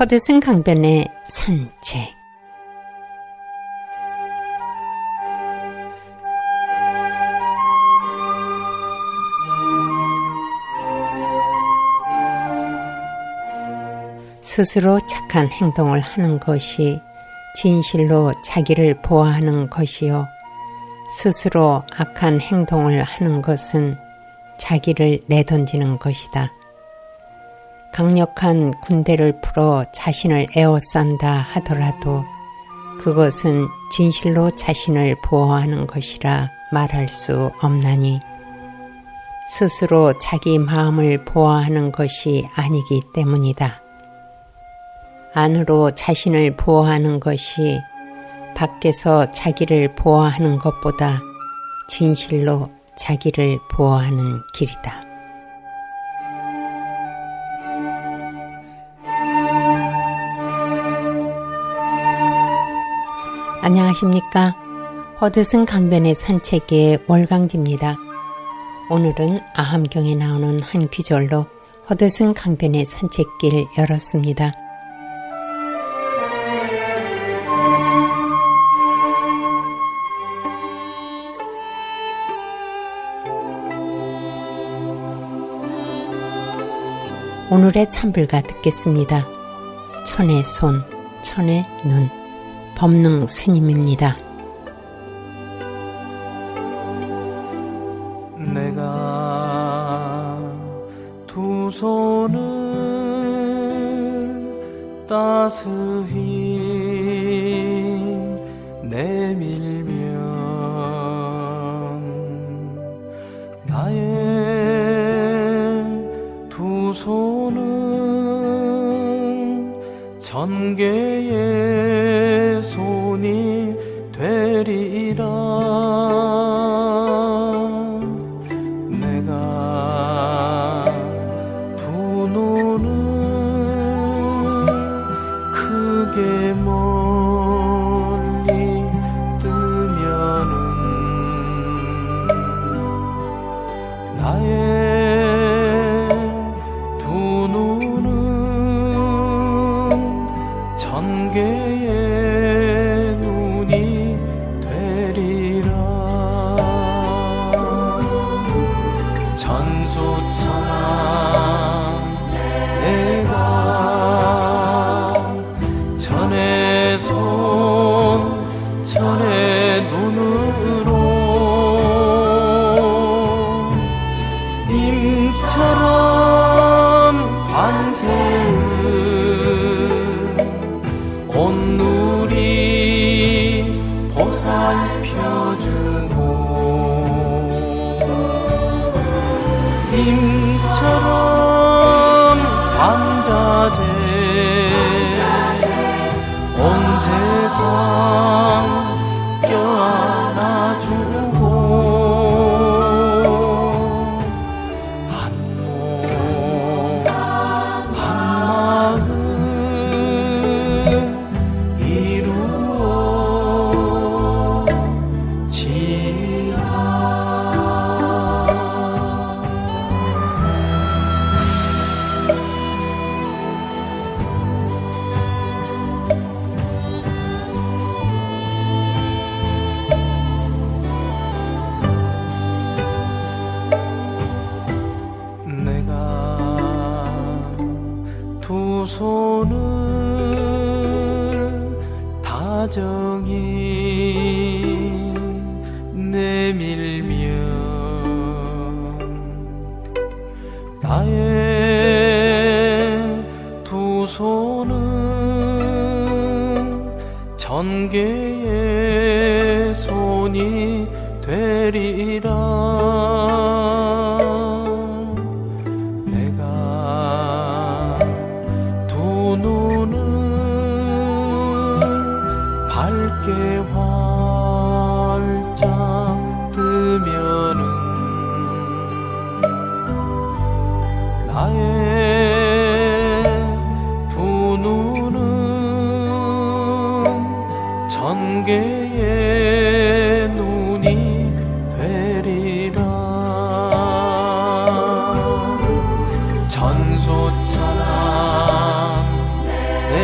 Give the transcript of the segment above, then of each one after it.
허드슨 강변의 산책. 스스로 착한 행동을 하는 것이 진실로 자기를 보호하는 것이요. 스스로 악한 행동을 하는 것은 자기를 내던지는 것이다. 강력한 군대를 풀어 자신을 에워싼다 하더라도 그것은 진실로 자신을 보호하는 것이라 말할 수 없나니 스스로 자기 마음을 보호하는 것이 아니기 때문이다. 안으로 자신을 보호하는 것이 밖에서 자기를 보호하는 것보다 진실로 자기를 보호하는 길이다. 안녕하십니까? 허드슨 강변의 산책의 월강지입니다. 오늘은 아함경에 나오는 한 귀절로 허드슨 강변의 산책길 열었습니다. 오늘의 찬불가 듣겠습니다. 천의 손, 천의 눈, 법능 스님입니다. 내가 두 손을 따스히 내밀면 나의 두 손은 천개의 손이 되리라. 내가 두 눈을 크게 멀리 뜨면은 나의 천개의 눈이 되리라. 천수천왕 내가 천의 손 천의 눈으로 님처럼 관세음 온누리 보살펴주고 님처럼 관자재 온 세상 껴안아주고 두 손을 다정히 내밀면 나의 두 손은 천개의 손이 되리라. 밝게 활짝 뜨면은 나의 두 눈은 천개의 눈이 되리라. 천수천왕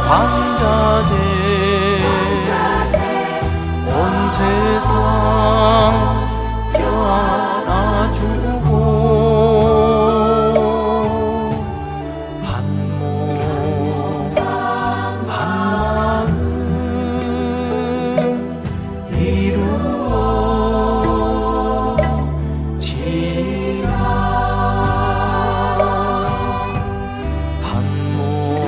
환자제 온 세상 껴안아주고 한몸 한마음 이루어지라 한몸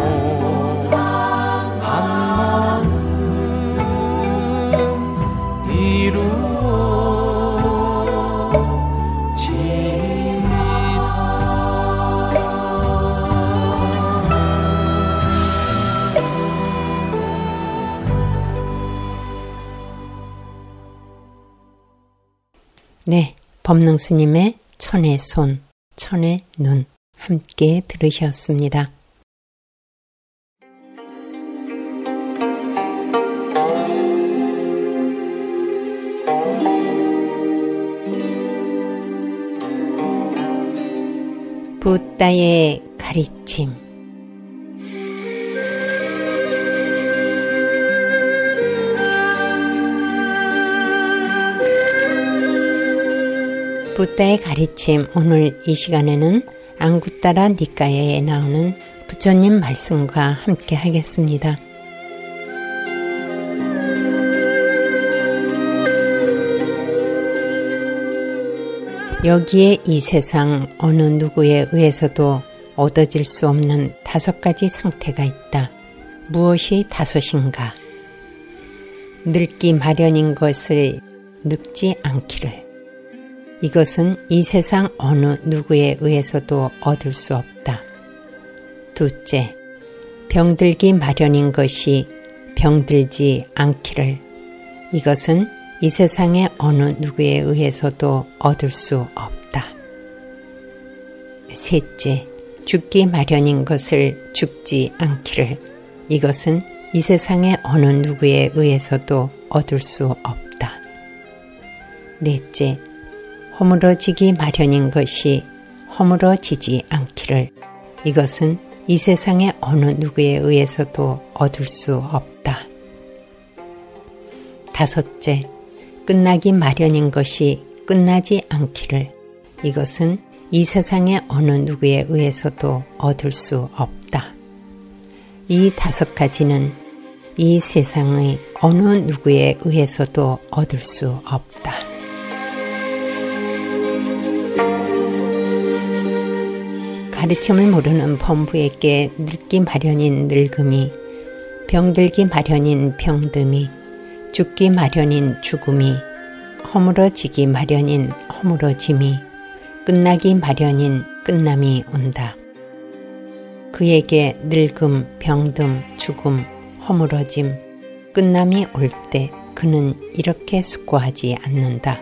한마음 네, 법능 스님의 천의 손, 천의 눈 함께 들으셨습니다. 붓다의 가르침. 붓다의 가르침. 오늘 이 시간에는 앙구따라 니까야에 나오는 부처님 말씀과 함께 하겠습니다. 여기에 이 세상 어느 누구에 의해서도 얻어질 수 없는 5가지 상태가 있다. 무엇이 5인가? 늙기 마련인 것을 늙지 않기를. 이것은 이 세상 어느 누구에 의해서도 얻을 수 없다. 둘째, 병들기 마련인 것이 병들지 않기를. 이것은 이 세상의 어느 누구에 의해서도 얻을 수 없다. 셋째, 죽기 마련인 것을 죽지 않기를. 이것은 이 세상의 어느 누구에 의해서도 얻을 수 없다. 넷째, 허물어지기 마련인 것이 허물어지지 않기를. 이것은 이 세상의 어느 누구에 의해서도 얻을 수 없다. 다섯째, 끝나기 마련인 것이 끝나지 않기를. 이것은 이 세상의 어느 누구에 의해서도 얻을 수 없다. 이 5가지는 이 세상의 어느 누구에 의해서도 얻을 수 없다. 가르침을 모르는 범부에게 늙기 마련인 늙음이, 병들기 마련인 병듦이, 죽기 마련인 죽음이, 허물어지기 마련인 허물어짐이, 끝나기 마련인 끝남이 온다. 그에게 늙음, 병듦, 죽음, 허물어짐, 끝남이 올 때 그는 이렇게 숙고하지 않는다.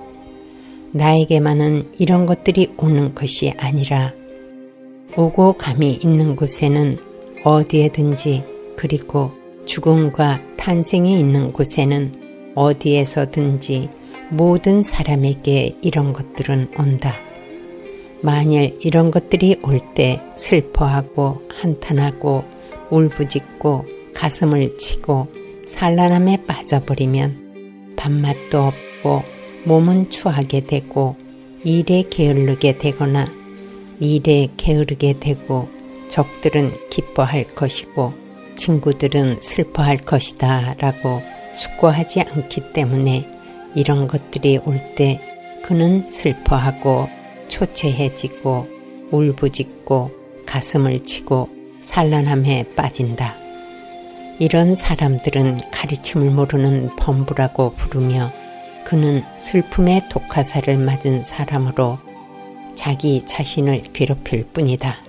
나에게만은 이런 것들이 오는 것이 아니라 오고 감이 있는 곳에는 어디에든지, 그리고 죽음과 탄생이 있는 곳에는 어디에서든지 모든 사람에게 이런 것들은 온다. 만일 이런 것들이 올 때 슬퍼하고 한탄하고 울부짖고 가슴을 치고 산란함에 빠져버리면 밥맛도 없고 몸은 추하게 되고 일에 게으르게 되거나 일에 게으르게 되고 적들은 기뻐할 것이고 친구들은 슬퍼할 것이다 라고 숙고하지 않기 때문에 이런 것들이 올 때 그는 슬퍼하고 초췌해지고 울부짖고 가슴을 치고 산란함에 빠진다. 이런 사람들은 가르침을 모르는 범부라고 부르며 그는 슬픔의 독화살을 맞은 사람으로 자기 자신을 괴롭힐 뿐이다.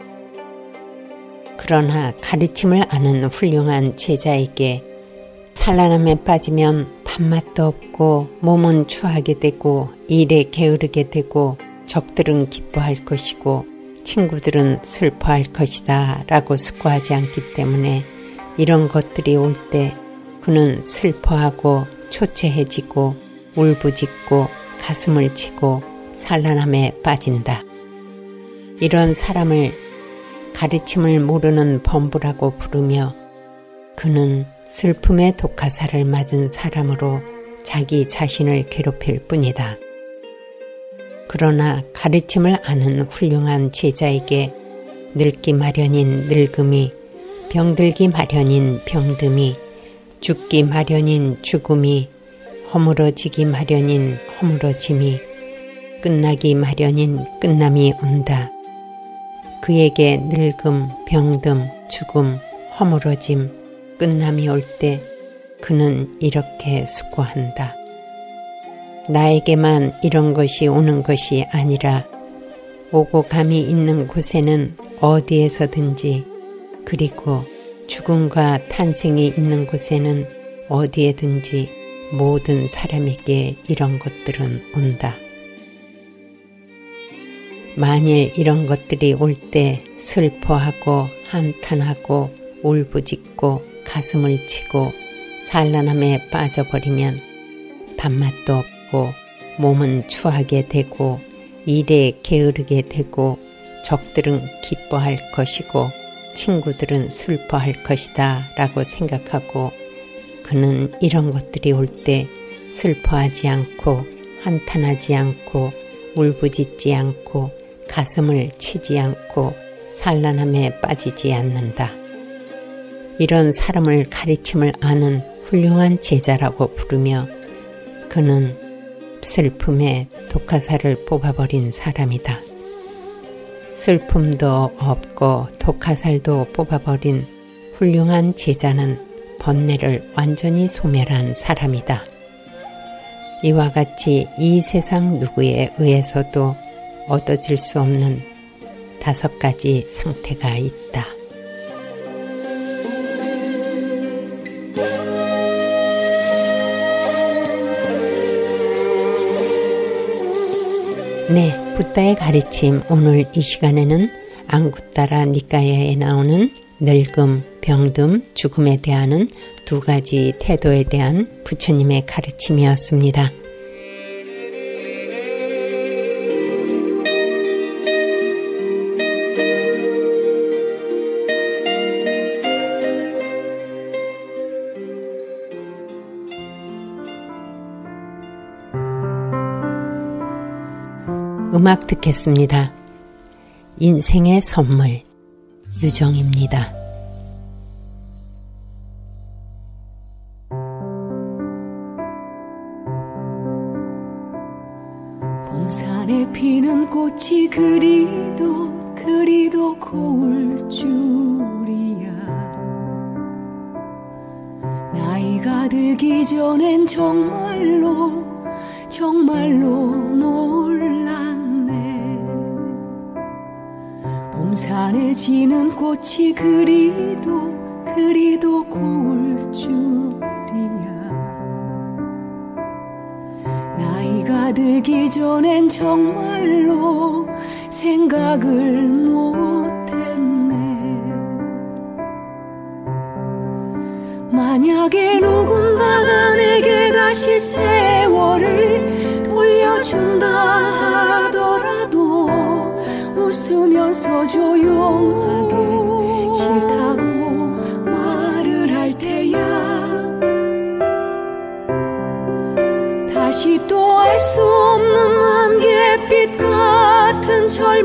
그러나 가르침을 아는 훌륭한 제자에게 산란함에 빠지면 밥맛도 없고 몸은 추하게 되고 일에 게으르게 되고 적들은 기뻐할 것이고 친구들은 슬퍼할 것이다 라고 숙고하지 않기 때문에 이런 것들이 올 때 그는 슬퍼하고 초췌해지고 울부짖고 가슴을 치고 산란함에 빠진다. 이런 사람을 가르침을 모르는 범부라고 부르며 그는 슬픔의 독화살을 맞은 사람으로 자기 자신을 괴롭힐 뿐이다. 그러나 가르침을 아는 훌륭한 제자에게 늙기 마련인 늙음이, 병들기 마련인 병듦이, 죽기 마련인 죽음이, 허물어지기 마련인 허물어짐이, 끝나기 마련인 끝남이 온다. 그에게 늙음, 병듦, 죽음, 허물어짐, 끝남이 올 때 그는 이렇게 숙고한다. 나에게만 이런 것이 오는 것이 아니라 오고 감이 있는 곳에는 어디에서든지, 그리고 죽음과 탄생이 있는 곳에는 어디에든지 모든 사람에게 이런 것들은 온다. 만일 이런 것들이 올 때 슬퍼하고 한탄하고 울부짖고 가슴을 치고 산란함에 빠져버리면 밥맛도 없고 몸은 추하게 되고 일에 게으르게 되고 적들은 기뻐할 것이고 친구들은 슬퍼할 것이다 라고 생각하고 그는 이런 것들이 올 때 슬퍼하지 않고 한탄하지 않고 울부짖지 않고 가슴을 치지 않고 산란함에 빠지지 않는다. 이런 사람을 가르침을 아는 훌륭한 제자라고 부르며 그는 슬픔에 독화살을 뽑아버린 사람이다. 슬픔도 없고 독화살도 뽑아버린 훌륭한 제자는 번뇌를 완전히 소멸한 사람이다. 이와 같이 이 세상 누구에 의해서도 얻어질 수 없는 5가지 상태가 있다. 네, 붓다의 가르침 오늘 이 시간에는 앙구타라 니카야에 나오는 늙음, 병듦, 죽음에 대한 2가지 태도에 대한 부처님의 가르침이었습니다. 음악 듣겠습니다. 인생의 선물, 유정입니다. 봄산에 피는 꽃이 그리도 고울 줄이야. 나이가 들기 전엔 정말로 몰랐네. 봄산에 지는 꽃이 그리도 고울 줄이야. 나이가 들기 전엔 정말로 생각을 못했네. 만약에 누군가가 내게 다시 세월을 돌려준다 하더라도 웃으면서 조용하게 싫다고 말을 할 테야. 다시 또 알 수 없는 안갯빛 같은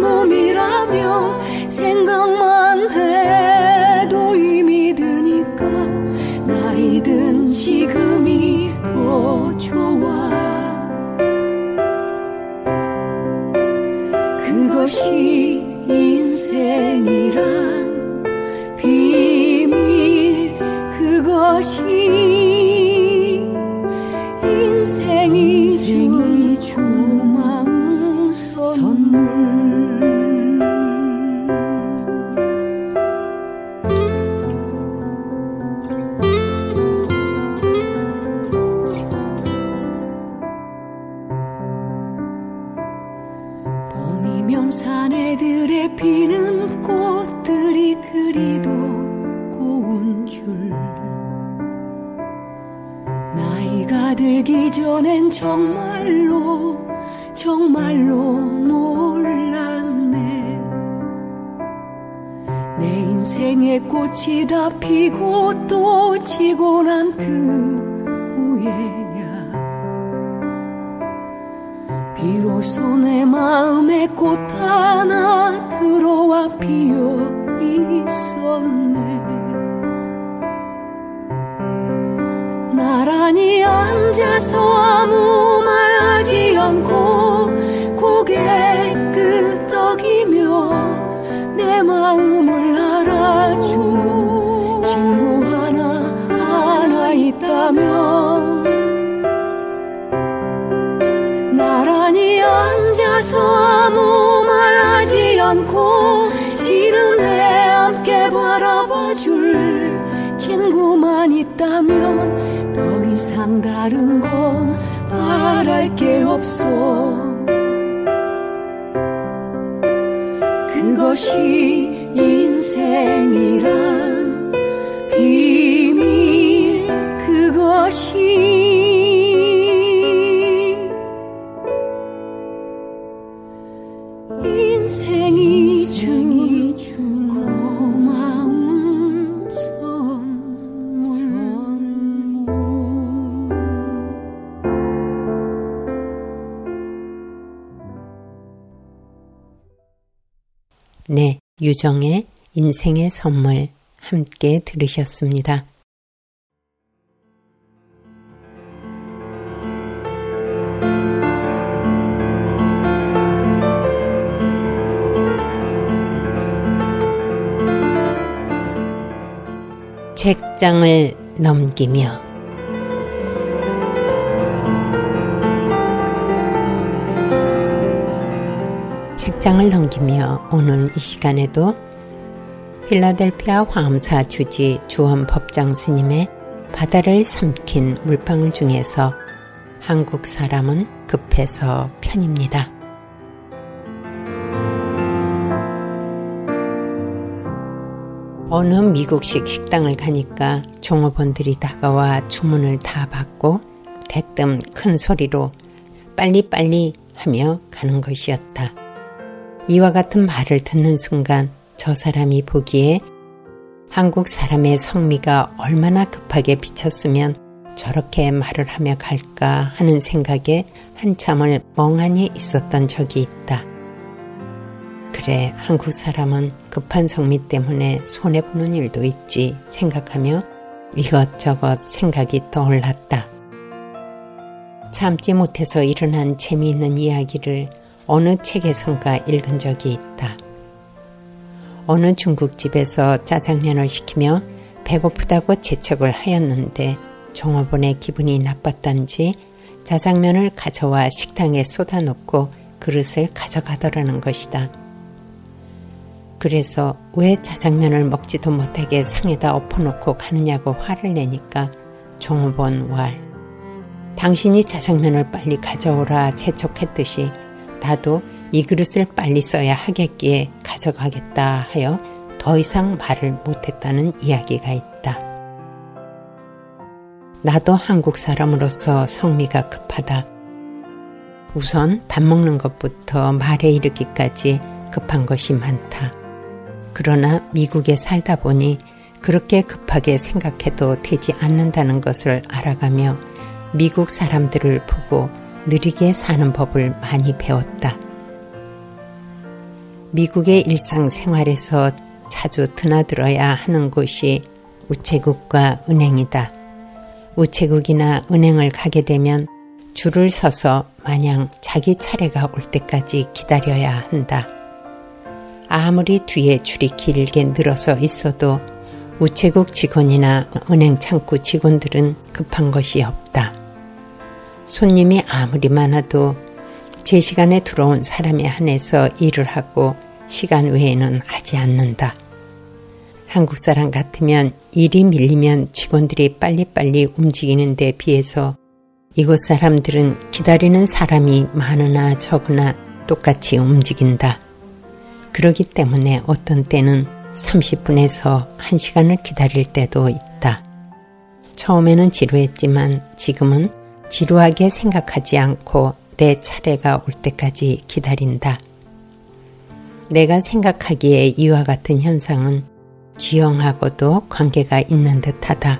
젊음이라면 생각만 해도 이미 드니까 나이 든 지금이 더 좋아. 그것이 인생이란 비밀, 그것이 인생이 주망 선물. 봄이면 사내들에 피는 꽃들이 그리도 고운 줄. 나이가 들기 전엔 정말로 몰랐네. 내 인생의 꽃이 다 피고 또 지고 난 그 후에야 비로소 내 마음에 꽃 하나 들어와 피어 있었네. 나란히 앉아서 아무 말 하지 않고 고개 끄덕이며 내 마음을 알아주는 친구 하나 있다면 나란히 앉아서 아무 말 하지 않고 지는 해 함께 바라봐줄 친구만 있다면 더 이상 다른 건 바랄 게 없어. 그것이 인생이란 비밀, 그것이 인생이 준 고마운 선물. 네, 유정의 인생의 선물 함께 들으셨습니다. 책장을 넘기며 책장을 넘기며 오늘 이 시간에도 필라델피아 화엄사 주지 주원 법장 스님의 바다를 삼킨 물방울 중에서 한국 사람은 급해서 편입니다. 어느 미국식 식당을 가니까 종업원들이 다가와 주문을 다 받고 대뜸 큰 소리로 빨리빨리 하며 가는 것이었다. 이와 같은 말을 듣는 순간 저 사람이 보기에 한국 사람의 성미가 얼마나 급하게 비쳤으면 저렇게 말을 하며 갈까 하는 생각에 한참을 멍하니 있었던 적이 있다. 그래, 한국 사람은 급한 성미 때문에 손해보는 일도 있지 생각하며 이것저것 생각이 떠올랐다. 참지 못해서 일어난 재미있는 이야기를 어느 책에선가 읽은 적이 있다. 어느 중국집에서 짜장면을 시키며 배고프다고 재촉을 하였는데 종업원의 기분이 나빴단지 짜장면을 가져와 식당에 쏟아놓고 그릇을 가져가더라는 것이다. 그래서 왜 짜장면을 먹지도 못하게 상에다 엎어놓고 가느냐고 화를 내니까 종업원 왈, 당신이 짜장면을 빨리 가져오라 재촉했듯이 나도 이 그릇을 빨리 써야 하겠기에 가져가겠다 하여 더 이상 말을 못했다는 이야기가 있다. 나도 한국 사람으로서 성미가 급하다. 우선 밥 먹는 것부터 말에 이르기까지 급한 것이 많다. 그러나 미국에 살다 보니 그렇게 급하게 생각해도 되지 않는다는 것을 알아가며 미국 사람들을 보고 느리게 사는 법을 많이 배웠다. 미국의 일상생활에서 자주 드나들어야 하는 곳이 우체국과 은행이다. 우체국이나 은행을 가게 되면 줄을 서서 마냥 자기 차례가 올 때까지 기다려야 한다. 아무리 뒤에 줄이 길게 늘어서 있어도 우체국 직원이나 은행 창구 직원들은 급한 것이 없다. 손님이 아무리 많아도 제 시간에 들어온 사람에 한해서 일을 하고 시간 외에는 하지 않는다. 한국 사람 같으면 일이 밀리면 직원들이 빨리빨리 움직이는 데 비해서 이곳 사람들은 기다리는 사람이 많으나 적으나 똑같이 움직인다. 그러기 때문에 어떤 때는 30분에서 1시간을 기다릴 때도 있다. 처음에는 지루했지만 지금은 지루하게 생각하지 않고 내 차례가 올 때까지 기다린다. 내가 생각하기에 이와 같은 현상은 지형하고도 관계가 있는 듯하다.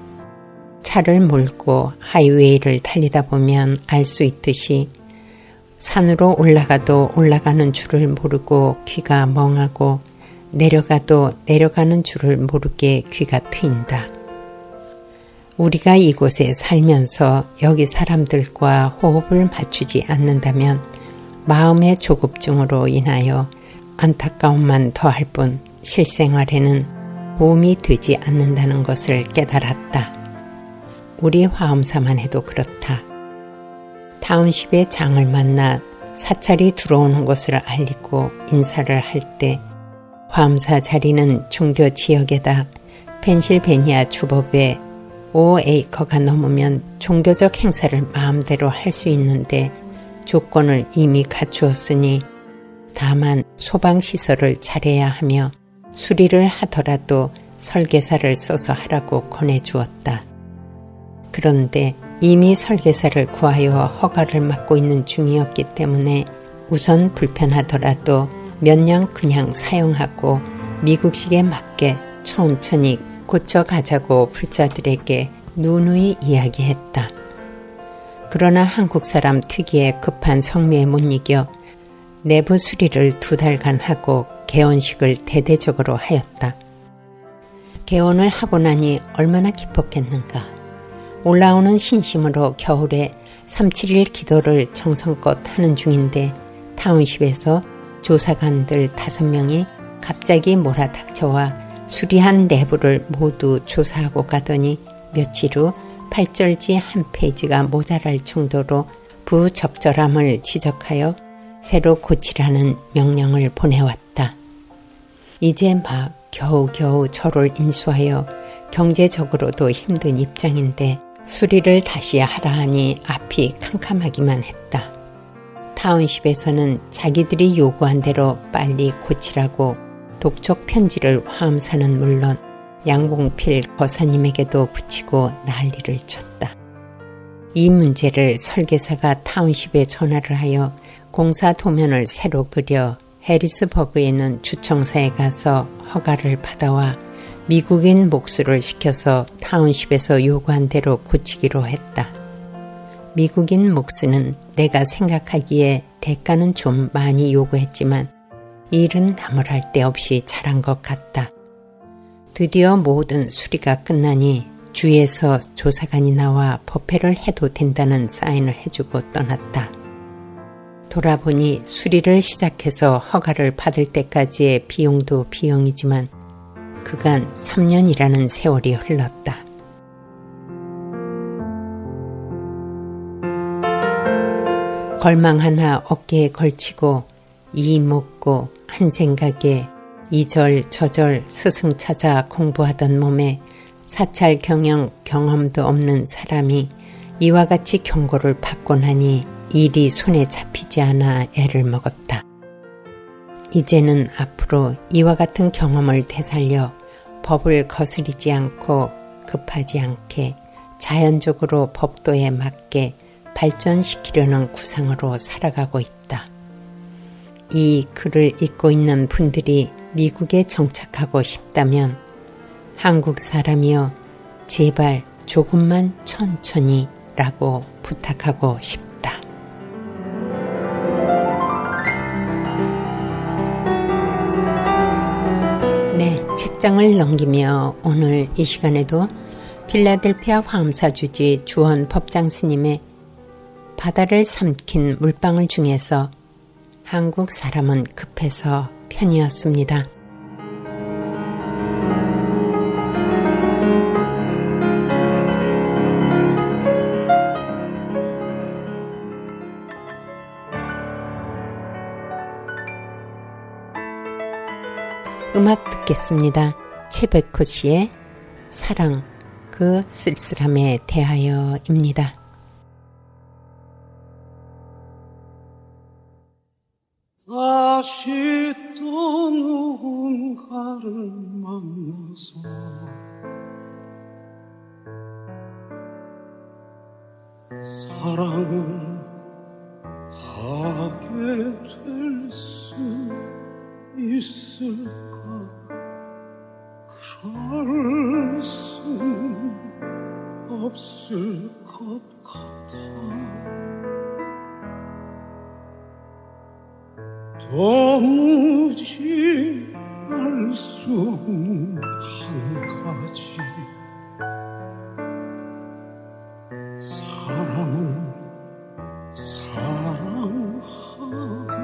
차를 몰고 하이웨이를 달리다 보면 알 수 있듯이 산으로 올라가도 올라가는 줄을 모르고 귀가 멍하고 내려가도 내려가는 줄을 모르게 귀가 트인다. 우리가 이곳에 살면서 여기 사람들과 호흡을 맞추지 않는다면 마음의 조급증으로 인하여 안타까움만 더할 뿐 실생활에는 도움이 되지 않는다는 것을 깨달았다. 우리 화엄사만 해도 그렇다. 타운십의 장을 만나 사찰이 들어오는 것을 알리고 인사를 할 때 화엄사 자리는 중교 지역에다 펜실베니아 주법에 5에이커가 넘으면 종교적 행사를 마음대로 할 수 있는데 조건을 이미 갖추었으니 다만 소방시설을 차려야 하며 수리를 하더라도 설계사를 써서 하라고 권해주었다. 그런데 이미 설계사를 구하여 허가를 받고 있는 중이었기 때문에 우선 불편하더라도 몇 년 그냥 사용하고 미국식에 맞게 천천히 고쳐가자고 불자들에게 누누이 이야기했다. 그러나 한국 사람 특유의 급한 성미에 못 이겨 내부 수리를 2달간 하고 개원식을 대대적으로 하였다. 개원을 하고 나니 얼마나 기뻤겠는가. 올라오는 신심으로 겨울에 3-7일 기도를 정성껏 하는 중인데 타운십에서 조사관들 5명이 갑자기 몰아닥쳐와 수리한 내부를 모두 조사하고 가더니 며칠 후 8절지 한 페이지가 모자랄 정도로 부적절함을 지적하여 새로 고치라는 명령을 보내왔다. 이제 막 겨우겨우 저를 인수하여 경제적으로도 힘든 입장인데 수리를 다시 하라 하니 앞이 캄캄하기만 했다. 타운십에서는 자기들이 요구한 대로 빨리 고치라고 독촉 편지를 화엄사는 물론 양봉필 거사님에게도 붙이고 난리를 쳤다. 이 문제를 설계사가 타운십에 전화를 하여 공사 도면을 새로 그려 해리스버그에 있는 주청사에 가서 허가를 받아와 미국인 목수를 시켜서 타운십에서 요구한 대로 고치기로 했다. 미국인 목수는 내가 생각하기에 대가는 좀 많이 요구했지만 일은 나무랄 데 없이 잘한 것 같다. 드디어 모든 수리가 끝나니 주위에서 조사관이 나와 법회를 해도 된다는 사인을 해주고 떠났다. 돌아보니 수리를 시작해서 허가를 받을 때까지의 비용도 비용이지만 그간 3년이라는 세월이 흘렀다. 걸망 하나 어깨에 걸치고 이 먹고 한 생각에 이절저절 스승 찾아 공부하던 몸에 사찰 경영 경험도 없는 사람이 이와 같이 경고를 받고 나니 일이 손에 잡히지 않아 애를 먹었다. 이제는 앞으로 이와 같은 경험을 되살려 법을 거스리지 않고 급하지 않게 자연적으로 법도에 맞게 발전시키려는 구상으로 살아가고 있다. 이 글을 읽고 있는 분들이 미국에 정착하고 싶다면 한국 사람이여 제발 조금만 천천히 라고 부탁하고 싶다. 네, 책장을 넘기며 오늘 이 시간에도 필라델피아 화엄사 주지 주원 법장 스님의 바다를 삼킨 물방울 중에서 한국 사람은 급해서 편이었습니다. 음악 듣겠습니다. 최백호 씨의 사랑, 그 쓸쓸함에 대하여입니다. 다시 또 누군가를 만나서 사랑을 하게 될 수 있을까? 없을 것 같아. 도무지 알 수 없는 한 가지, 사람을 사랑하게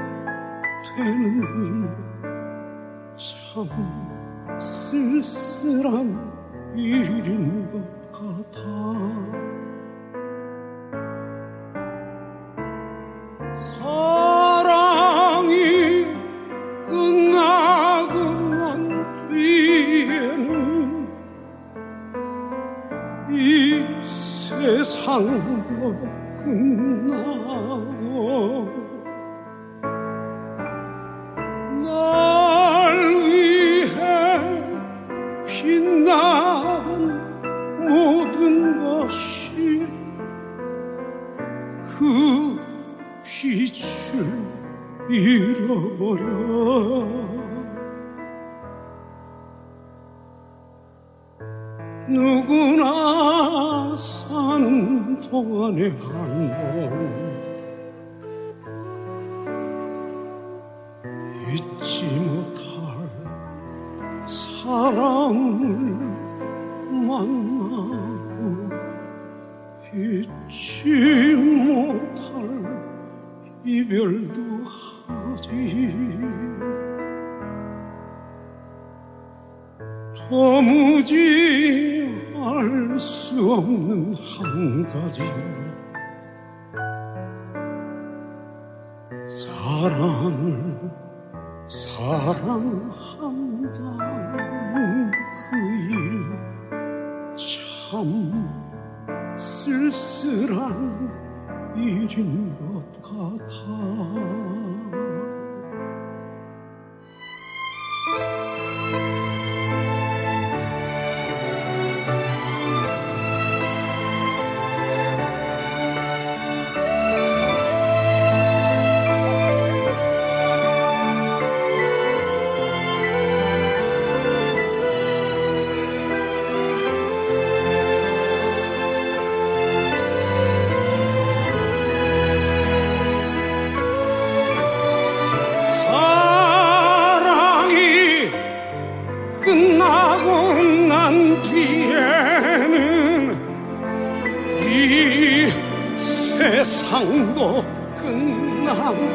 되는 참 쓸쓸한 일인 것 같아. 사랑이 끝나고 난 뒤에는 이 세상도 끝나고 날 위해 빛나던 모든 것이 그 빛을 잃어버려. 누구나 사는 동안에 한 번 잊지 못할 사랑을 만나고 잊지 못할 이별도 하지. 도무지 알 수 없는 한 가지, 사랑을 사랑한다는 그 일 참 쓸쓸한 일인 것 같아. 세상도 끝나고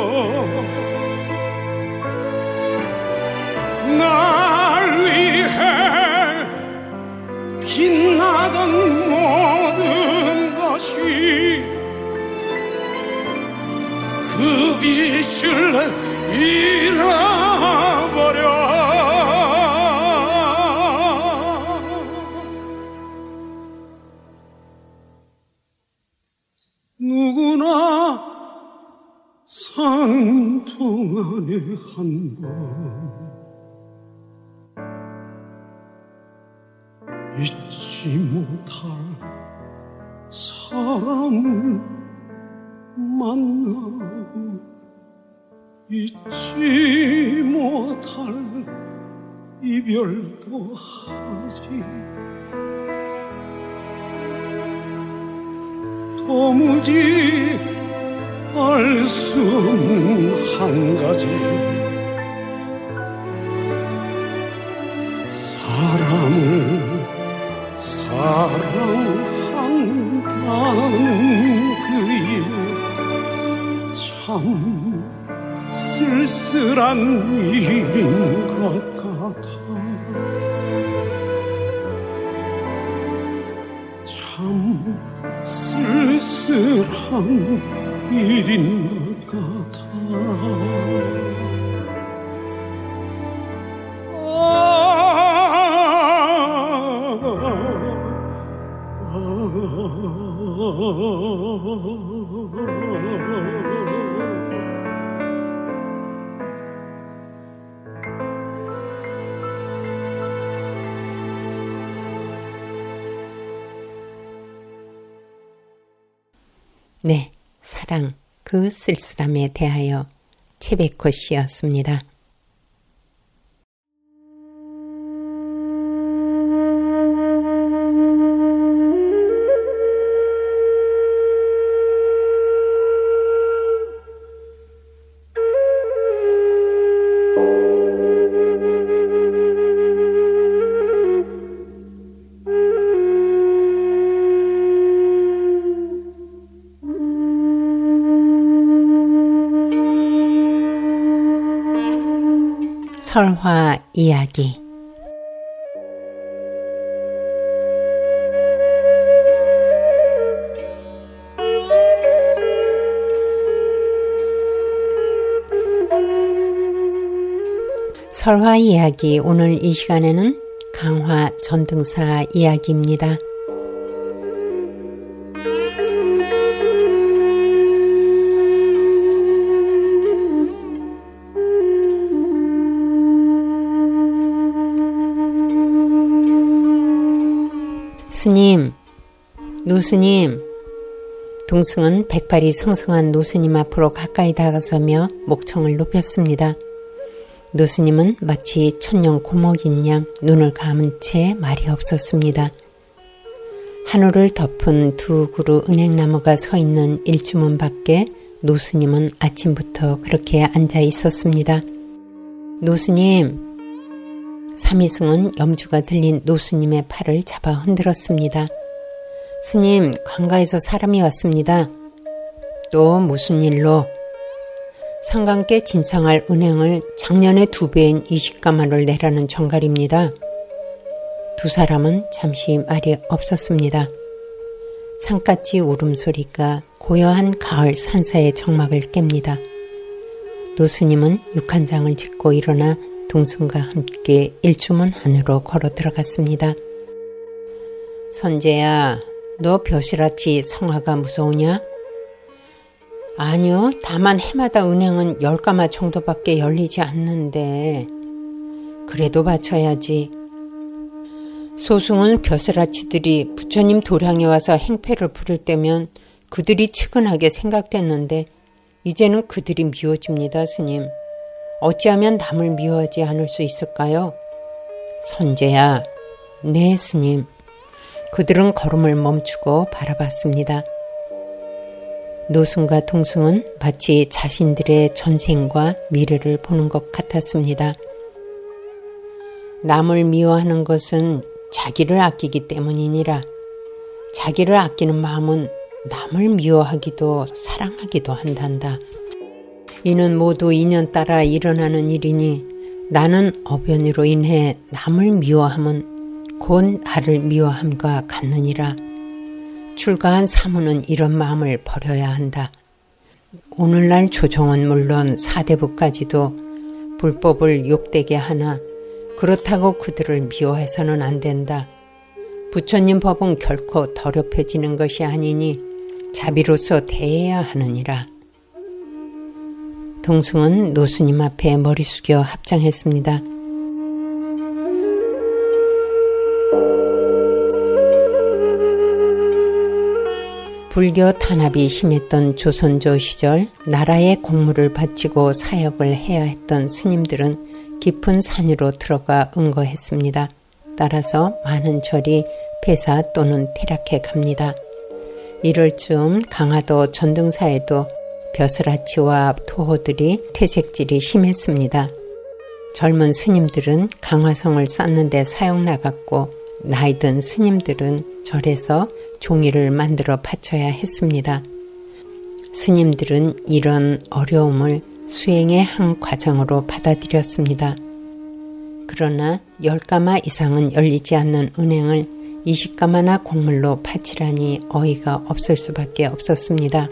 날 위해 빛나던 모든 것이 그 빛을 잃어버려. 누구나 사는 동안에 한 번 잊지 못할 사람을 만나고 잊지 못할 이별도 하지. 도무지 알 수 없는 한 가지, 사람을 사랑한다는 그 일 참 쓸쓸한 일인 것 같아. 참 쓸쓸한 일인 것 같아. 네, 사랑, 그 쓸쓸함에 대하여 채베코 씨였습니다. 설화 이야기. 설화 이야기. 오늘 이 시간에는 강화 전등사 이야기입니다. 스님, 노스님. 동승은 백발이 성성한 노스님 앞으로 가까이 다가서며 목청을 높였습니다. 노스님은 마치 천년 고목인 양 눈을 감은 채 말이 없었습니다. 하늘을 덮은 두 그루 은행나무가 서 있는 일주문 밖에 노스님은 아침부터 그렇게 앉아 있었습니다. 노스님. 삼이승은 염주가 들린 노스님의 팔을 잡아 흔들었습니다. 스님, 관가에서 사람이 왔습니다. 또 무슨 일로? 상관께 진상할 은행을 작년의 2배인 20가마를 내라는 정갈입니다. 두 사람은 잠시 말이 없었습니다. 산까지 울음소리가 고요한 가을 산사의 정막을 깹니다. 노스님은 육한장을 짚고 일어나 동승과 함께 일주문 안으로 걸어 들어갔습니다. 선재야, 너 벼슬아치 성화가 무서우냐? 아니요, 다만 해마다 은행은 10가마 정도밖에 열리지 않는데 그래도 바쳐야지. 소승은 벼슬아치들이 부처님 도량에 와서 행패를 부릴 때면 그들이 측은하게 생각됐는데 이제는 그들이 미워집니다, 스님. 어찌하면 남을 미워하지 않을 수 있을까요? 선재야. 네, 스님. 그들은 걸음을 멈추고 바라봤습니다. 노승과 동승은 마치 자신들의 전생과 미래를 보는 것 같았습니다. 남을 미워하는 것은 자기를 아끼기 때문이니라. 자기를 아끼는 마음은 남을 미워하기도 사랑하기도 한단다. 이는 모두 인연 따라 일어나는 일이니 나는 어변으로 인해 남을 미워함은 곧 나를 미워함과 같느니라. 출가한 사무는 이런 마음을 버려야 한다. 오늘날 조정은 물론 사대부까지도 불법을 욕되게 하나 그렇다고 그들을 미워해서는 안 된다. 부처님 법은 결코 더럽혀지는 것이 아니니 자비로서 대해야 하느니라. 동승은 노스님 앞에 머리 숙여 합장했습니다. 불교 탄압이 심했던 조선조 시절 나라의 공무를 바치고 사역을 해야 했던 스님들은 깊은 산으로 들어가 응거했습니다. 따라서 많은 절이 폐사 또는 퇴락해 갑니다. 이럴 즈음 강화도 전등사에도 벼슬아치와 토호들이 퇴색질이 심했습니다. 젊은 스님들은 강화성을 쌓는 데 사역 나갔고 나이든 스님들은 절에서 종이를 만들어 바쳐야 했습니다. 스님들은 이런 어려움을 수행의 한 과정으로 받아들였습니다. 그러나 10가마 이상은 열리지 않는 은행을 20가마나 곡물로 바치라니 어이가 없을 수밖에 없었습니다.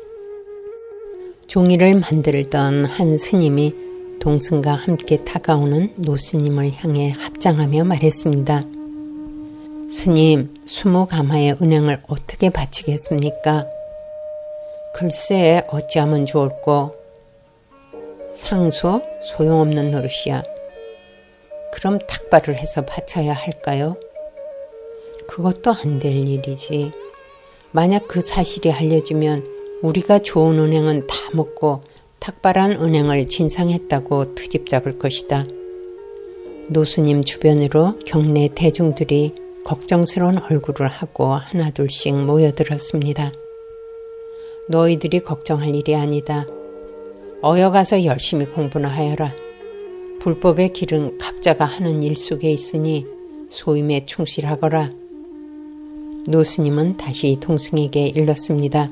종이를 만들던 한 스님이 동승과 함께 다가오는 노스님을 향해 합장하며 말했습니다. 스님, 20가마의 은행을 어떻게 바치겠습니까? 글쎄 어찌하면 좋을꼬? 상소? 소용없는 노릇이야. 그럼 탁발을 해서 바쳐야 할까요? 그것도 안 될 일이지. 만약 그 사실이 알려지면 우리가 좋은 은행은 다 먹고 탁발한 은행을 진상했다고 트집 잡을 것이다. 노스님 주변으로 경내 대중들이 걱정스러운 얼굴을 하고 하나둘씩 모여들었습니다. 너희들이 걱정할 일이 아니다. 어여가서 열심히 공부나 하여라. 불법의 길은 각자가 하는 일 속에 있으니 소임에 충실하거라. 노스님은 다시 동승에게 일렀습니다.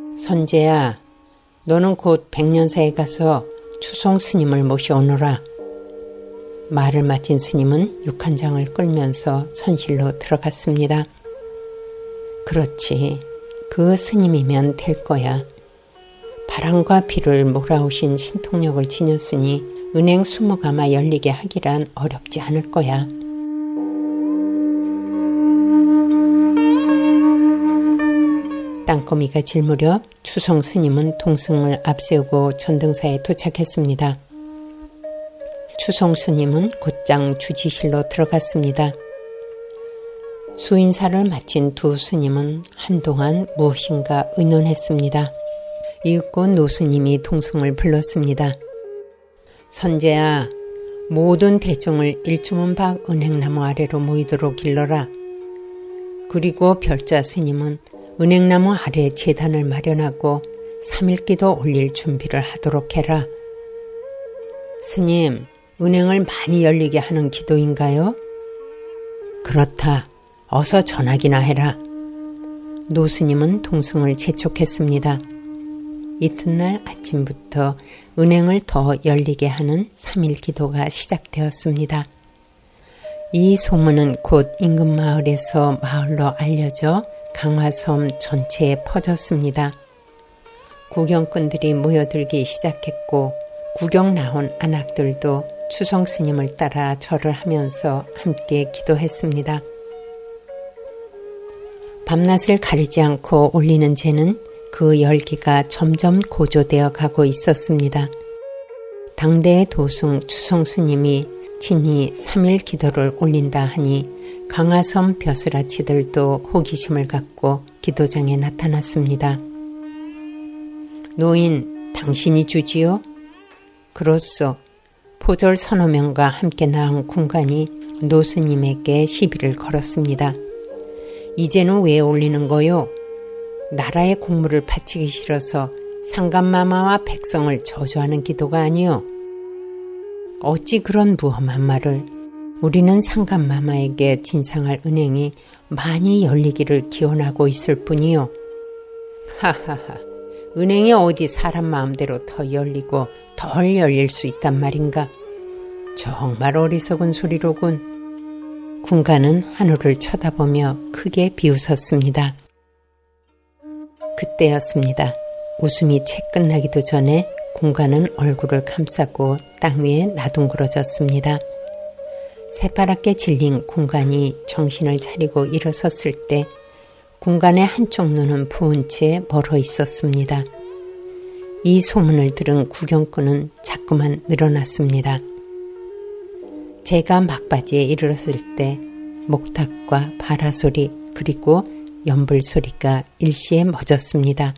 선재야, 너는 곧 백년사에 가서 추송 스님을 모셔오너라. 말을 마친 스님은 육한장을 끌면서 선실로 들어갔습니다. 그렇지, 그 스님이면 될 거야. 바람과 비를 몰아오신 신통력을 지녔으니 은행 20가마 열리게 하기란 어렵지 않을 거야. 땅거미가 질 무렵 추성 스님은 동승을 앞세우고 전등사에 도착했습니다. 추성 스님은 곧장 주지실로 들어갔습니다. 수인사를 마친 두 스님은 한동안 무엇인가 의논했습니다. 이윽고 노스님이 동승을 불렀습니다. 선제야, 모든 대중을 일주문박 은행나무 아래로 모이도록 길러라. 그리고 별자 스님은 은행나무 아래 제단을 마련하고 3일기도 올릴 준비를 하도록 해라. 스님, 은행을 많이 열리게 하는 기도인가요? 그렇다. 어서 전하기나 해라. 노스님은 동승을 재촉했습니다. 이튿날 아침부터 은행을 더 열리게 하는 3일 기도가 시작되었습니다. 이 소문은 곧 인근 마을에서 마을로 알려져 강화섬 전체에 퍼졌습니다. 구경꾼들이 모여들기 시작했고 구경 나온 안악들도 추성 스님을 따라 절을 하면서 함께 기도했습니다. 밤낮을 가리지 않고 올리는 제는 그 열기가 점점 고조되어 가고 있었습니다. 당대의 도승 추성 스님이 친히 3일 기도를 올린다 하니 강화섬 벼슬아치들도 호기심을 갖고 기도장에 나타났습니다. 노인, 당신이 주지요? 그렇소. 포졸 서너 명과 함께 나온 군관이 노스님에게 시비를 걸었습니다. 이제는 왜 올리는 거요? 나라의 공물을 바치기 싫어서 상감마마와 백성을 저주하는 기도가 아니요. 어찌 그런 무엄한 말을. 우리는 상감마마에게 진상할 은행이 많이 열리기를 기원하고 있을 뿐이요. 하하하, 은행이 어디 사람 마음대로 더 열리고 덜 열릴 수 있단 말인가. 정말 어리석은 소리로군. 군관은 하늘을 쳐다보며 크게 비웃었습니다. 그때였습니다. 웃음이 채 끝나기도 전에 군관은 얼굴을 감싸고 땅 위에 나둥그러졌습니다. 새파랗게 질린 군관이 정신을 차리고 일어섰을 때 군관의 한쪽 눈은 부은 채 멀어 있었습니다. 이 소문을 들은 구경꾼은 자꾸만 늘어났습니다. 제가 막바지에 이르렀을 때 목탁과 바라소리 그리고 연불소리가 일시에 멎었습니다.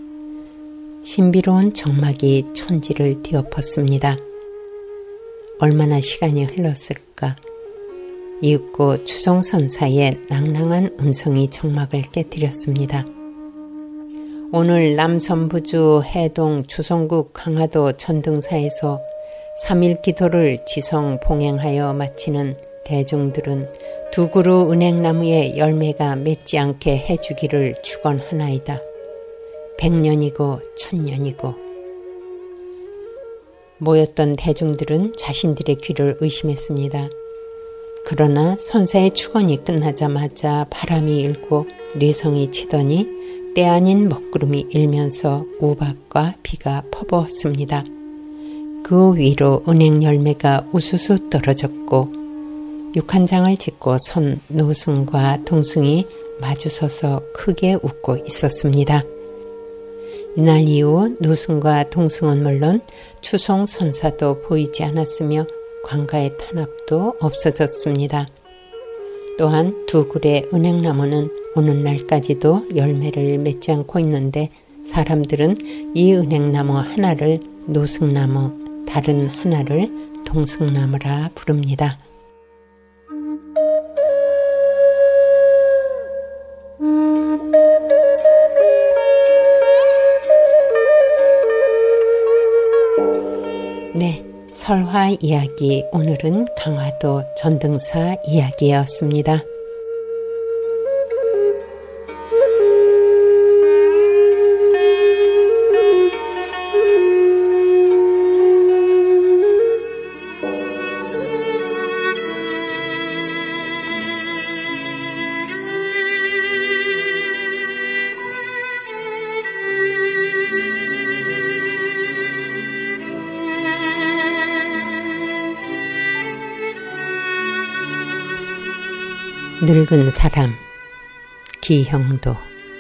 신비로운 정막이 천지를 뒤엎었습니다. 얼마나 시간이 흘렀을까. 이윽고 추성선사의 낭랑한 음성이 정막을 깨뜨렸습니다. 오늘 남선부주 해동 주성국 강화도 전등사에서 3일 기도를 지성 봉행하여 마치는 대중들은 두 그루 은행나무의 열매가 맺지 않게 해주기를 축원하나이다. 100년이고 1000년이고. 모였던 대중들은 자신들의 귀를 의심했습니다. 그러나 선사의 축원이 끝나자마자 바람이 일고 뇌성이 치더니 때 아닌 먹구름이 일면서 우박과 비가 퍼부었습니다. 그 위로 은행 열매가 우수수 떨어졌고 육한장을 짚고 선 노승과 동승이 마주서서 크게 웃고 있었습니다. 이날 이후 노승과 동승은 물론 추성 선사도 보이지 않았으며 관가의 탄압도 없어졌습니다. 또한 두 그루의 은행나무는 오늘날까지도 열매를 맺지 않고 있는데 사람들은 이 은행나무 하나를 노승나무, 다른 하나를 동승나무라 부릅니다. 네, 설화 이야기, 오늘은 강화도 전등사 이야기였습니다. 늙은 사람 기형도.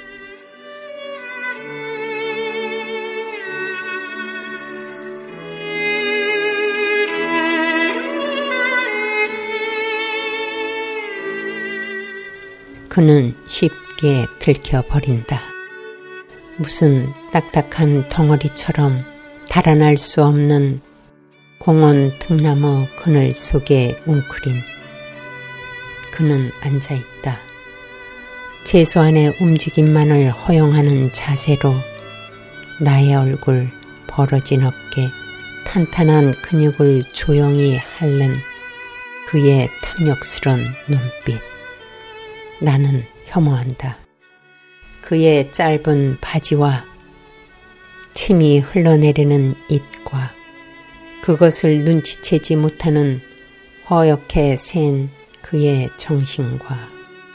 그는 쉽게 들켜버린다. 무슨 딱딱한 덩어리처럼 달아날 수 없는 공원 등나무 그늘 속에 웅크린 그는 앉아있다. 최소한의 움직임만을 허용하는 자세로 나의 얼굴, 벌어진 어깨, 탄탄한 근육을 조용히 핥는 그의 탐욕스런 눈빛. 나는 혐오한다. 그의 짧은 바지와 침이 흘러내리는 입과 그것을 눈치채지 못하는 허옇게 센 그의 정신과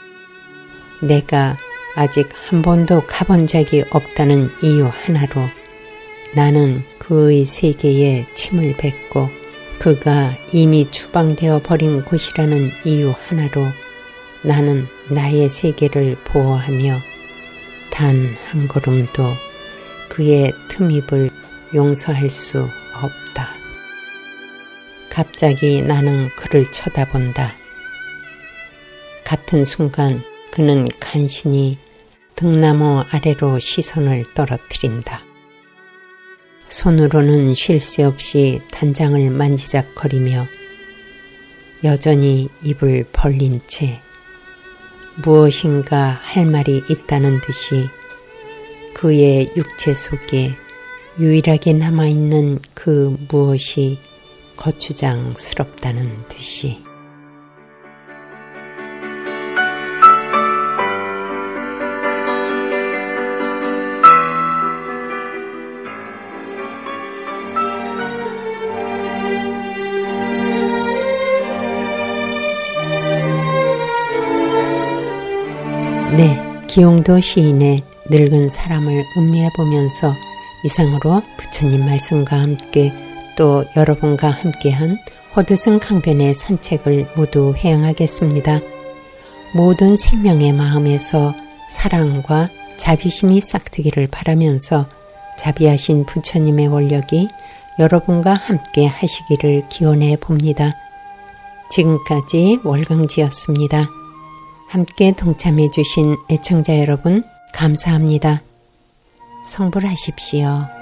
내가 아직 한 번도 가본 적이 없다는 이유 하나로 나는 그의 세계에 침을 뱉고 그가 이미 추방되어 버린 곳이라는 이유 하나로 나는 나의 세계를 보호하며 단 한 걸음도 그의 틈입을 용서할 수 없다. 갑자기 나는 그를 쳐다본다. 같은 순간 그는 간신히 등나무 아래로 시선을 떨어뜨린다. 손으로는 쉴 새 없이 단장을 만지작거리며 여전히 입을 벌린 채 무엇인가 할 말이 있다는 듯이 그의 육체 속에 유일하게 남아있는 그 무엇이 거추장스럽다는 듯이. 네, 기용도 시인의 늙은 사람을 음미해보면서 이상으로 부처님 말씀과 함께 또 여러분과 함께한 허드슨 강변의 산책을 모두 회양하겠습니다. 모든 생명의 마음에서 사랑과 자비심이 싹트기를 바라면서 자비하신 부처님의 원력이 여러분과 함께 하시기를 기원해 봅니다. 지금까지 월광지였습니다. 함께 동참해 주신 애청자 여러분 감사합니다. 성불하십시오.